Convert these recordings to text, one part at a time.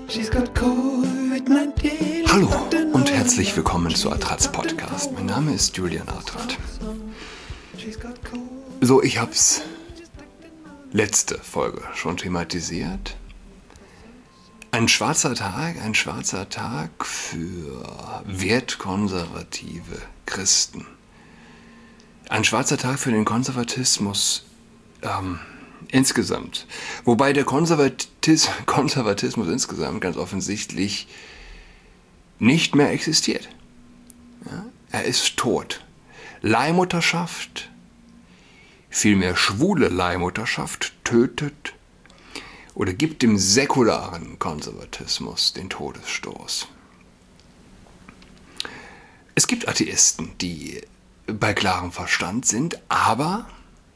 Hallo und herzlich willkommen zu Adrats Podcast. Mein Name ist Julian Adrat. So, ich hab's letzte Folge schon thematisiert. Ein schwarzer Tag für wertkonservative Christen. Ein schwarzer Tag für den Konservatismus insgesamt. Wobei der Konservatismus insgesamt ganz offensichtlich nicht mehr existiert. Ja? Er ist tot. Leihmutterschaft, vielmehr schwule Leihmutterschaft, tötet oder gibt dem säkularen Konservatismus den Todesstoß. Es gibt Atheisten, die bei klarem Verstand sind, aber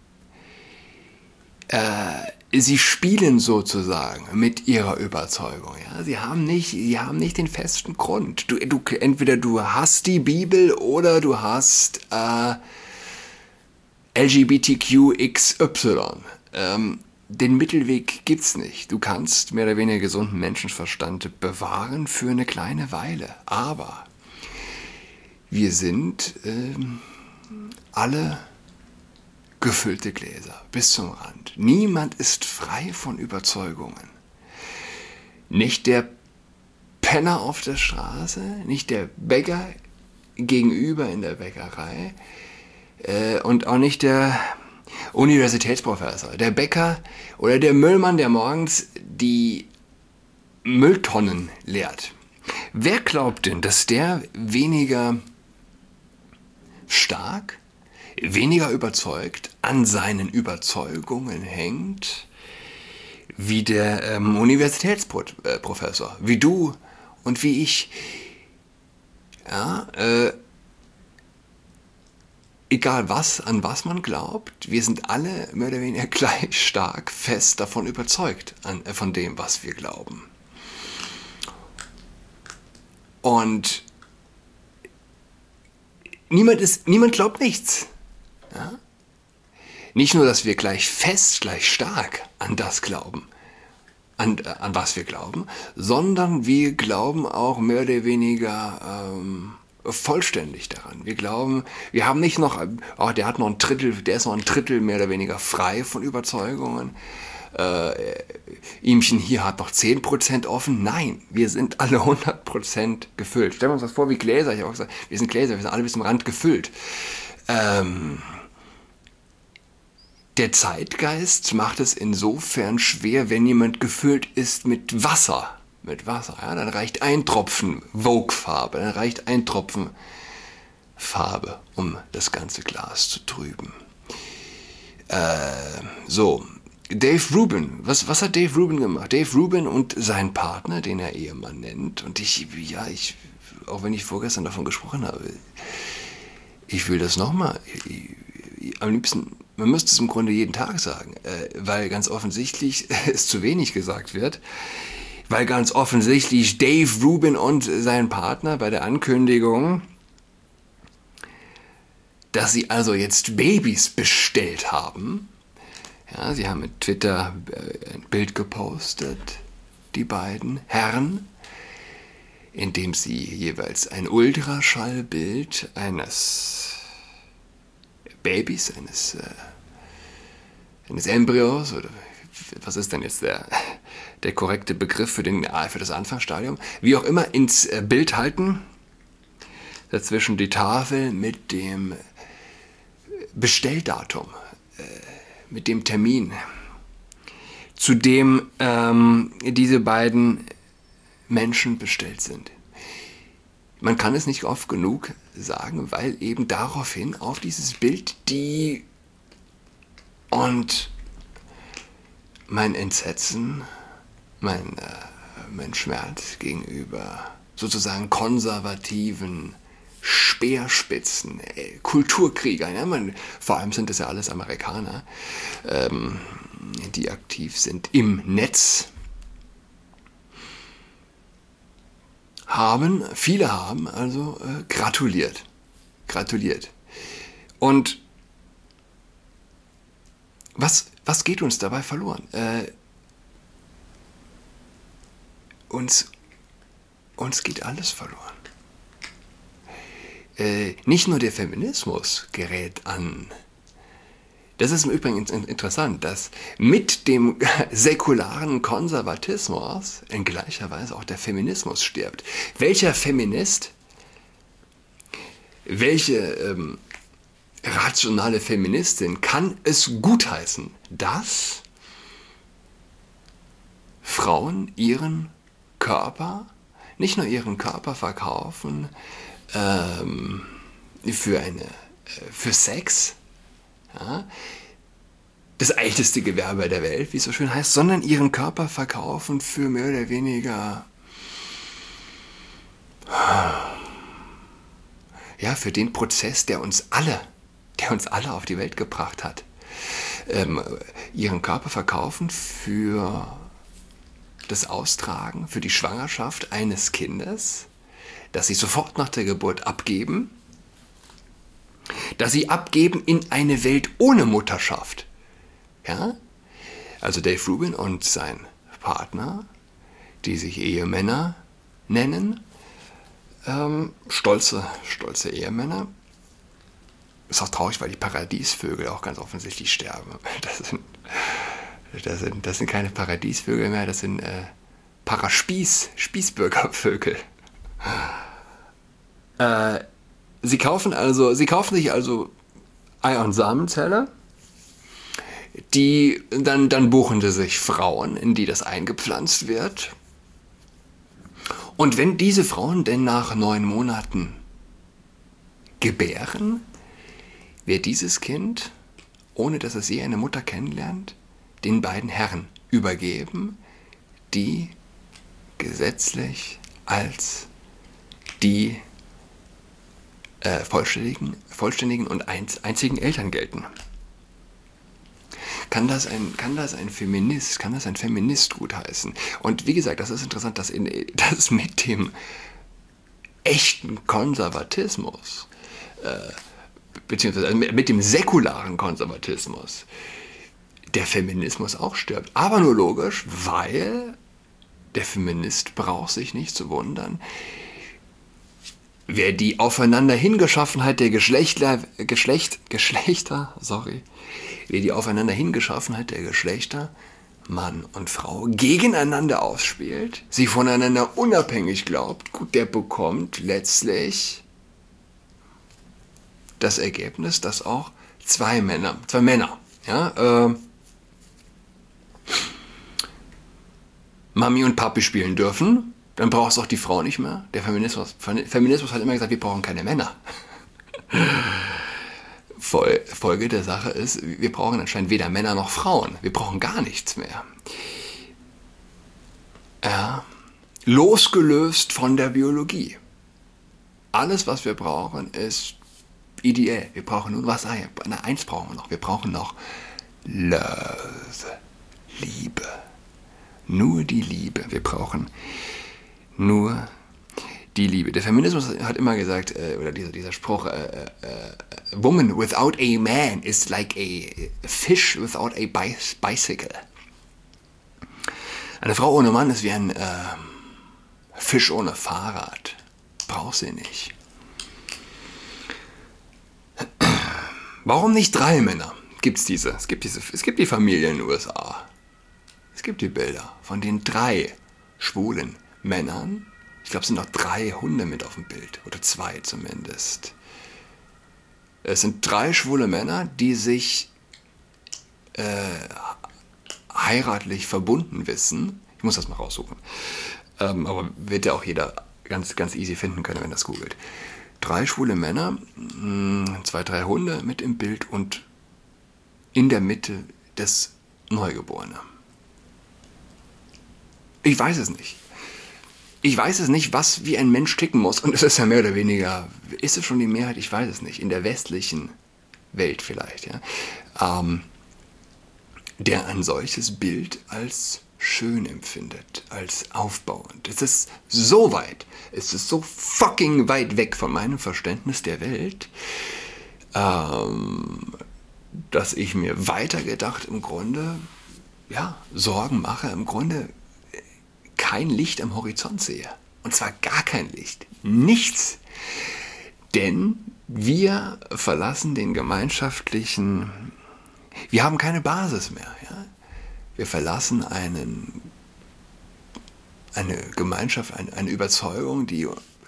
sie spielen sozusagen mit ihrer Überzeugung. Ja? Sie haben nicht den festen Grund. Entweder du hast die Bibel oder du hast LGBTQXY. Den Mittelweg gibt's nicht. Du kannst mehr oder weniger gesunden Menschenverstand bewahren für eine kleine Weile. Aber wir sind alle gefüllte Gläser bis zum Rand. Niemand ist frei von Überzeugungen. Nicht der Penner auf der Straße, nicht der Bäcker gegenüber in der Bäckerei und auch nicht der Universitätsprofessor, der Bäcker oder der Müllmann, der morgens die Mülltonnen leert. Wer glaubt denn, dass der weniger stark, weniger überzeugt an seinen Überzeugungen hängt, wie der Universitätsprofessor, wie du und wie ich. Ja, egal an was man glaubt, wir sind alle mehr oder weniger gleich stark fest davon überzeugt, von dem, was wir glauben. Und niemand glaubt nichts. Ja? Nicht nur, dass wir gleich stark an das glauben, an was wir glauben, sondern wir glauben auch mehr oder weniger vollständig daran. Wir haben nicht noch, der ist noch ein Drittel mehr oder weniger frei von Überzeugungen. Ihmchen hier hat noch 10% offen. Nein, wir sind alle 100% gefüllt. Stellen wir uns das vor wie Gläser. Ich habe auch gesagt, wir sind Gläser, wir sind alle bis zum Rand gefüllt. Der Zeitgeist macht es insofern schwer, wenn jemand gefüllt ist mit Wasser. Ja, dann reicht ein Tropfen Vogue-Farbe, dann reicht ein Tropfen Farbe, um das ganze Glas zu trüben. Dave Rubin, was hat Dave Rubin gemacht? Dave Rubin und sein Partner, den er Ehemann nennt, und auch wenn ich vorgestern davon gesprochen habe, ich will das nochmal, am liebsten, man müsste es im Grunde jeden Tag sagen, weil ganz offensichtlich es zu wenig gesagt wird, weil ganz offensichtlich Dave Rubin und sein Partner bei der Ankündigung, dass sie also jetzt Babys bestellt haben, ja, sie haben mit Twitter ein Bild gepostet, die beiden Herren, in dem sie jeweils ein Ultraschallbild eines Babys, eines Embryos, oder was ist denn jetzt der korrekte Begriff für das Anfangsstadium, wie auch immer, ins Bild halten, dazwischen die Tafel mit dem Bestelldatum, mit dem Termin, zu dem diese beiden Menschen bestellt sind. Man kann es nicht oft genug sagen, weil eben daraufhin auf dieses Bild und mein Entsetzen, mein Schmerz gegenüber sozusagen konservativen Speerspitzen, Kulturkriegern, ja, vor allem sind das ja alles Amerikaner, die aktiv sind im Netz, viele haben also gratuliert. Und was geht uns dabei verloren? uns geht alles verloren. Nicht nur der Feminismus gerät an. Das ist im Übrigen interessant, dass mit dem säkularen Konservatismus in gleicher Weise auch der Feminismus stirbt. Welcher Feminist, welche rationale Feministin kann es gutheißen, dass Frauen ihren Körper, nicht nur ihren Körper verkaufen für Sex, ja, das älteste Gewerbe der Welt, wie es so schön heißt, sondern ihren Körper verkaufen für mehr oder weniger, ja, für den Prozess, der uns alle auf die Welt gebracht hat. Ihren Körper verkaufen für das Austragen, für die Schwangerschaft eines Kindes, das sie sofort nach der Geburt abgeben, das sie abgeben in eine Welt ohne Mutterschaft. Ja? Also Dave Rubin und sein Partner, die sich Ehemänner nennen, stolze Ehemänner. Ist auch traurig, weil die Paradiesvögel auch ganz offensichtlich sterben. Das sind keine Paradiesvögel mehr, das sind Spießbürgervögel. Sie kaufen sich also Eier- und Samenzelle, dann buchen sie sich Frauen, in die das eingepflanzt wird. Und wenn diese Frauen denn nach 9 Monaten gebären, wird dieses Kind, ohne dass es je eine Mutter kennenlernt, den beiden Herren übergeben, die gesetzlich als die vollständigen und einzigen Eltern gelten. Kann das ein Feminist gutheißen? Und wie gesagt, das ist interessant, dass mit dem echten Konservatismus, beziehungsweise mit dem säkularen Konservatismus, der Feminismus auch stirbt. Aber nur logisch, weil der Feminist braucht sich nicht zu wundern, wer die Aufeinanderhingeschaffenheit der Geschlechter, Mann und Frau, gegeneinander ausspielt, sie voneinander unabhängig glaubt, gut, der bekommt letztlich das Ergebnis, dass auch zwei Männer, ja, Mami und Papi spielen dürfen, dann brauchst du auch die Frau nicht mehr. Der Feminismus hat immer gesagt, wir brauchen keine Männer. Folge der Sache ist, wir brauchen anscheinend weder Männer noch Frauen. Wir brauchen gar nichts mehr. Ja, losgelöst von der Biologie. Alles, was wir brauchen, ist ideell. Wir brauchen nur was. Eins brauchen wir noch. Wir brauchen noch Love. Liebe. Nur die Liebe. Wir brauchen nur die Liebe. Der Feminismus hat immer gesagt, oder dieser Spruch, Woman without a man is like a fish without a bicycle. Eine Frau ohne Mann ist wie ein Fisch ohne Fahrrad. Braucht sie nicht. Warum nicht 3 Männer? Es gibt die Familie in den USA. Es gibt die Bilder von den 3 schwulen Männern. Ich glaube, es sind noch 3 Hunde mit auf dem Bild. Oder 2 zumindest. Es sind 3 schwule Männer, die sich heiratlich verbunden wissen. Ich muss das mal raussuchen. Aber wird ja auch jeder ganz, ganz easy finden können, wenn das googelt. 3 schwule Männer, 2, 3 Hunde mit im Bild und in der Mitte das Neugeborene. Ich weiß es nicht. Wie ein Mensch ticken muss. Und es ist ja mehr oder weniger, ist es schon die Mehrheit? Ich weiß es nicht. In der westlichen Welt vielleicht, ja. Der ein solches Bild als schön empfindet, als aufbauend. Es ist so fucking weit weg von meinem Verständnis der Welt, dass ich mir weitergedacht im Grunde, ja, Sorgen mache. Im Grunde kein Licht am Horizont sehe. Und zwar gar kein Licht. Nichts. Denn wir verlassen den gemeinschaftlichen, wir haben keine Basis mehr. Ja? Wir verlassen eine Gemeinschaft, eine Überzeugung, die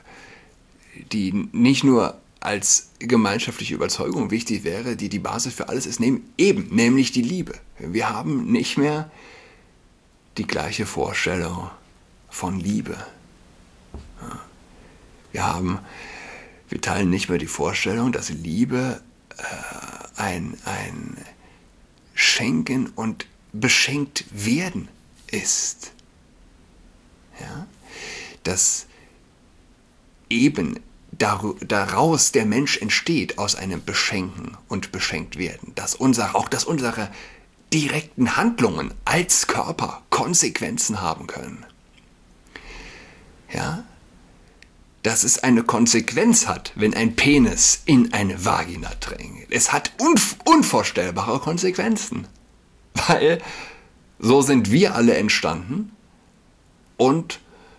nicht nur als gemeinschaftliche Überzeugung wichtig wäre, die Basis für alles ist, nämlich die Liebe. Wir haben nicht mehr die gleiche Vorstellung von Liebe. Ja. Wir teilen nicht mehr die Vorstellung, dass Liebe ein Schenken und beschenkt werden ist. Ja? Dass eben daraus der Mensch entsteht, aus einem Beschenken und beschenkt werden. Dass unsere direkten Handlungen als Körper Konsequenzen haben können. Ja? Dass es eine Konsequenz hat, wenn ein Penis in eine Vagina drängt. Es hat unvorstellbare Konsequenzen, weil so sind wir alle entstanden und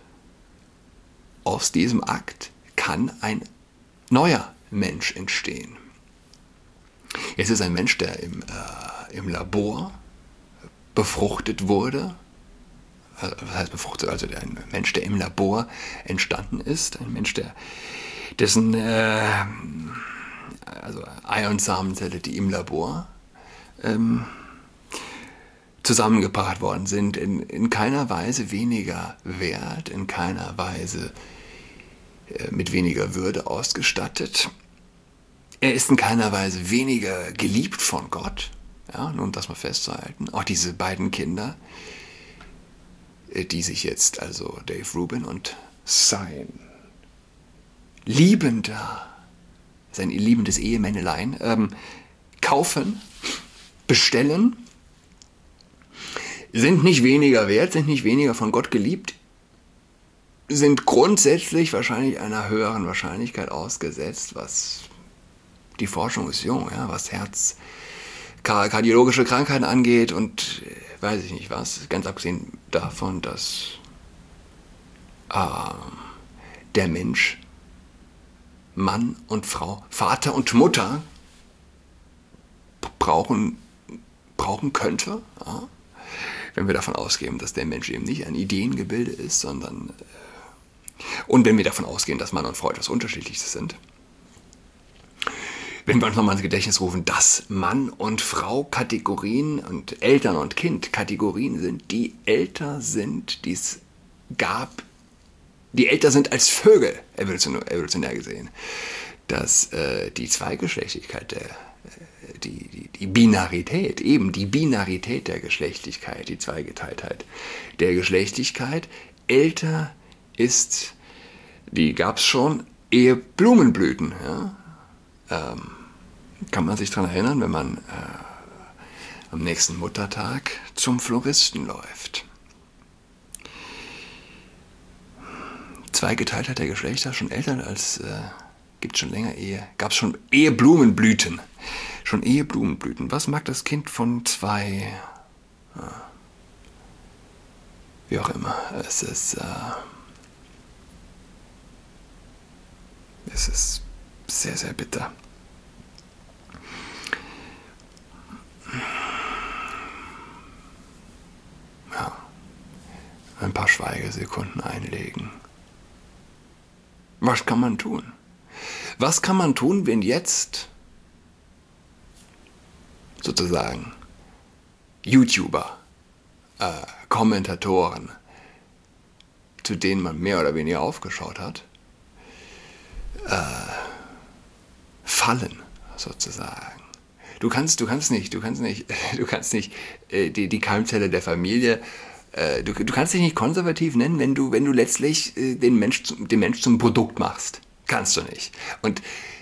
aus diesem Akt kann ein neuer Mensch entstehen. Es ist ein Mensch, der im Labor befruchtet wurde. Was heißt befruchtet? Also ein Mensch, der im Labor entstanden ist, ein Mensch, dessen Eionsamenszelle, die im Labor zusammengebracht worden sind, in keiner Weise weniger wert, in keiner Weise mit weniger Würde ausgestattet. Er ist in keiner Weise weniger geliebt von Gott, ja, nur um das mal festzuhalten. Auch diese beiden Kinder, die sich jetzt, also Dave Rubin und sein liebendes Ehemännelein, kaufen, bestellen, sind nicht weniger wert, sind nicht weniger von Gott geliebt, sind grundsätzlich wahrscheinlich einer höheren Wahrscheinlichkeit ausgesetzt, was die Forschung ist jung, ja, was kardiologische Krankheiten angeht und weiß ich nicht was, ganz abgesehen davon, dass der Mensch Mann und Frau, Vater und Mutter brauchen könnte, ja, wenn wir davon ausgehen, dass der Mensch eben nicht ein Ideengebilde ist, sondern und wenn wir davon ausgehen, dass Mann und Frau etwas Unterschiedliches sind. Wenn wir uns nochmal ins Gedächtnis rufen, dass Mann und Frau Kategorien und Eltern und Kind Kategorien sind, die älter sind, die älter sind als Vögel, evolutionär gesehen. Dass die Zweigeschlechtlichkeit, die Binarität, eben die Binarität der Geschlechtlichkeit, die Zweigeteiltheit der Geschlechtlichkeit älter ist, die gab es schon, ehe Blumenblüten, ja? Kann man sich daran erinnern, wenn man am nächsten Muttertag zum Floristen läuft. Zweigeteiltheit der Geschlechter, schon älter als, gibt schon länger gab es schon Eheblumenblüten. Schon Eheblumenblüten. Was mag das Kind von zwei, wie auch immer, es ist sehr, sehr bitter. Ja. Ein paar Schweigesekunden einlegen. Was kann man tun? Was kann man tun, wenn jetzt sozusagen YouTuber, Kommentatoren, zu denen man mehr oder weniger aufgeschaut hat, fallen sozusagen. Du kannst nicht die Keimzelle der Familie, du kannst dich nicht konservativ nennen, wenn du letztlich den Mensch zum Produkt machst. Kannst du nicht. Und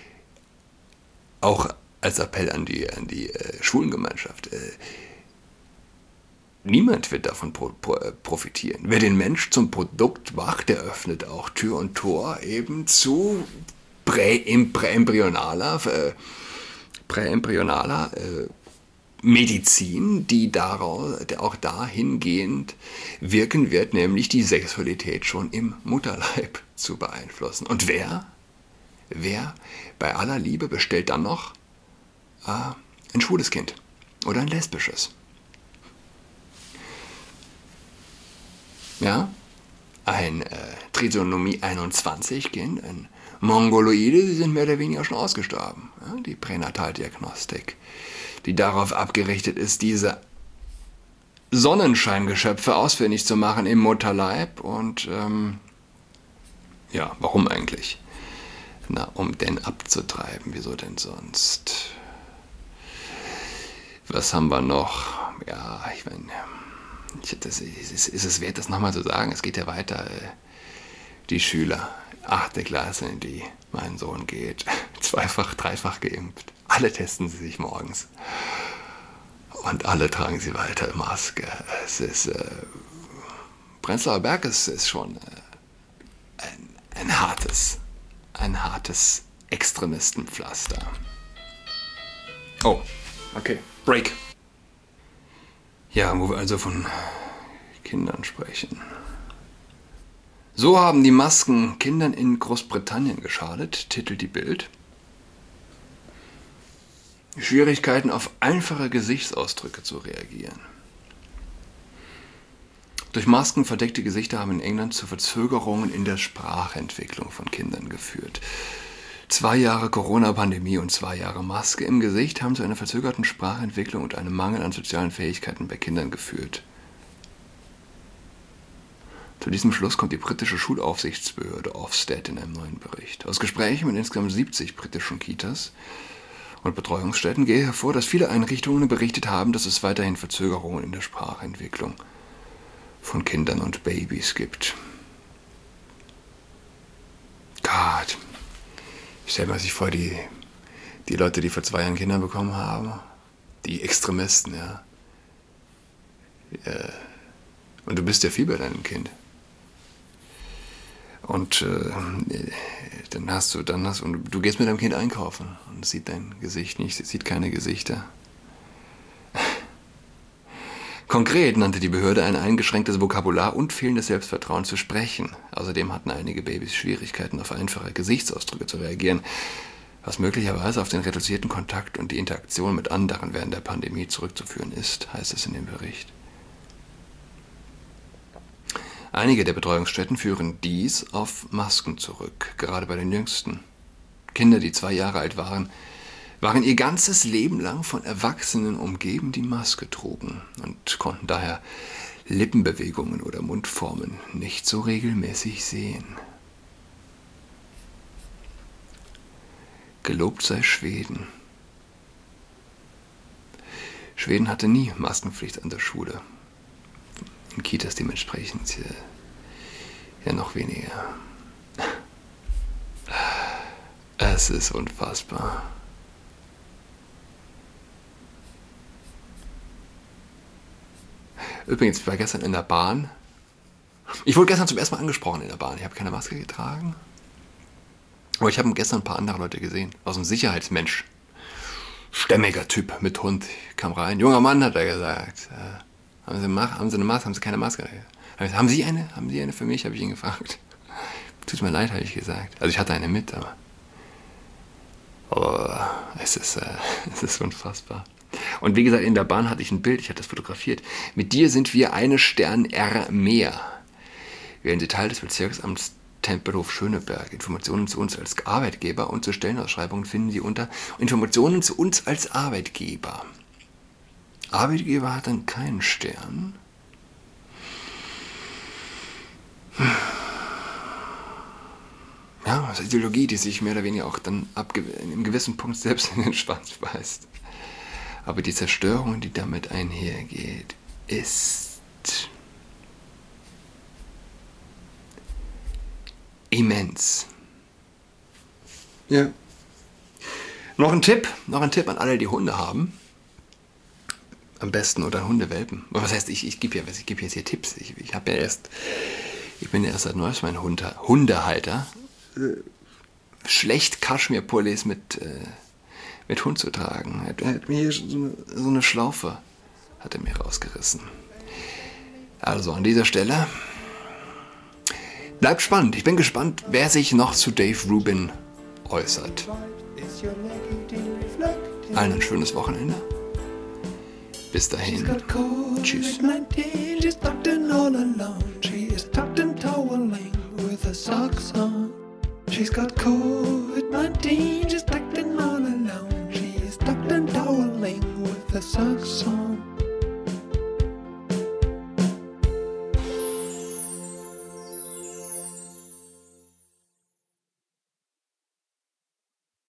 auch als Appell an die Schwulengemeinschaft, niemand wird davon profitieren. Wer den Mensch zum Produkt macht, der öffnet auch Tür und Tor eben zu präembryonaler Medizin, die auch dahingehend wirken wird, nämlich die Sexualität schon im Mutterleib zu beeinflussen. Und wer bei aller Liebe bestellt dann noch ein schwules Kind oder ein lesbisches? Ja, ein Trisomie 21 Kind, ein Mongoloide, die sind mehr oder weniger schon ausgestorben. Ja, die Pränataldiagnostik, die darauf abgerichtet ist, diese Sonnenscheingeschöpfe ausfindig zu machen im Mutterleib. Und ja, warum eigentlich? Na, um den abzutreiben. Wieso denn sonst? Was haben wir noch? Ja, ich meine, ist es wert, das nochmal zu sagen? Es geht ja weiter. Die Schüler, 8. Klasse, in die mein Sohn geht, 2-fach, 3-fach geimpft. Alle testen sie sich morgens. Und alle tragen sie weiter Maske. Es ist, Prenzlauer Berg ist schon ein hartes Extremistenpflaster. Oh, okay, Break. Ja, wo wir also von Kindern sprechen. So haben die Masken Kindern in Großbritannien geschadet, titelt die Bild. Schwierigkeiten auf einfache Gesichtsausdrücke zu reagieren. Durch Masken verdeckte Gesichter haben in England zu Verzögerungen in der Sprachentwicklung von Kindern geführt. 2 Jahre Corona-Pandemie und 2 Jahre Maske im Gesicht haben zu einer verzögerten Sprachentwicklung und einem Mangel an sozialen Fähigkeiten bei Kindern geführt. Zu diesem Schluss kommt die britische Schulaufsichtsbehörde Ofsted in einem neuen Bericht. Aus Gesprächen mit insgesamt 70 britischen Kitas und Betreuungsstätten gehe hervor, dass viele Einrichtungen berichtet haben, dass es weiterhin Verzögerungen in der Sprachentwicklung von Kindern und Babys gibt. Gott. Stellt man sich vor, die Leute, die vor 2 Jahren Kinder bekommen haben, die Extremisten, ja. Und du bist ja viel bei deinem Kind. Und und du gehst mit deinem Kind einkaufen und es sieht dein Gesicht nicht, es sieht keine Gesichter. Konkret nannte die Behörde ein eingeschränktes Vokabular und fehlendes Selbstvertrauen zu sprechen. Außerdem hatten einige Babys Schwierigkeiten, auf einfache Gesichtsausdrücke zu reagieren, was möglicherweise auf den reduzierten Kontakt und die Interaktion mit anderen während der Pandemie zurückzuführen ist, heißt es in dem Bericht. Einige der Betreuungsstätten führen dies auf Masken zurück, gerade bei den Jüngsten. Kinder, die 2 Jahre alt waren ihr ganzes Leben lang von Erwachsenen umgeben, die Maske trugen und konnten daher Lippenbewegungen oder Mundformen nicht so regelmäßig sehen. Gelobt sei Schweden. Schweden hatte nie Maskenpflicht an der Schule. In Kitas dementsprechend ja noch weniger. Es ist unfassbar. Übrigens, ich war gestern in der Bahn. Ich wurde gestern zum ersten Mal angesprochen in der Bahn. Ich habe keine Maske getragen. Aber ich habe gestern ein paar andere Leute gesehen. Aus einem Sicherheitsmensch. Stämmiger Typ mit Hund. Kam rein. Junger Mann, hat er gesagt. Haben Sie eine Maske? Haben Sie keine Maske? Haben Sie eine? Haben Sie eine für mich? Habe ich ihn gefragt. Tut mir leid, habe ich gesagt. Also ich hatte eine mit, aber es ist unfassbar. Und wie gesagt, in der Bahn hatte ich ein Bild, ich hatte das fotografiert. Mit dir sind wir eine Stern R mehr. Wählen Sie Teil des Bezirksamts Tempelhof Schöneberg. Informationen zu uns als Arbeitgeber und zu Stellenausschreibungen finden Sie unter Informationen zu uns als Arbeitgeber. Arbeitgeber hat dann keinen Stern. Ja, das ist Ideologie, die sich mehr oder weniger auch dann in einem gewissen Punkt selbst in den Schwanz beißt. Aber die Zerstörung, die damit einhergeht, ist immens. Ja. Noch ein Tipp an alle, die Hunde haben. Am besten oder Hundewelpen. Was heißt, ich gebe jetzt hier Tipps. Ich bin ja erst seit neuestem ein Hundehalter. Schlecht Kaschmirpullis mit mit Hund zu tragen. Er hat mir hier so eine Schlaufe hat er mir rausgerissen. Also an dieser Stelle bleibt spannend. Ich bin gespannt, wer sich noch zu Dave Rubin äußert. Allen ein schönes Wochenende. Bis dahin. Tschüss. She's got COVID-19, she's acting all alone. She's tucked and toweling with her socks on.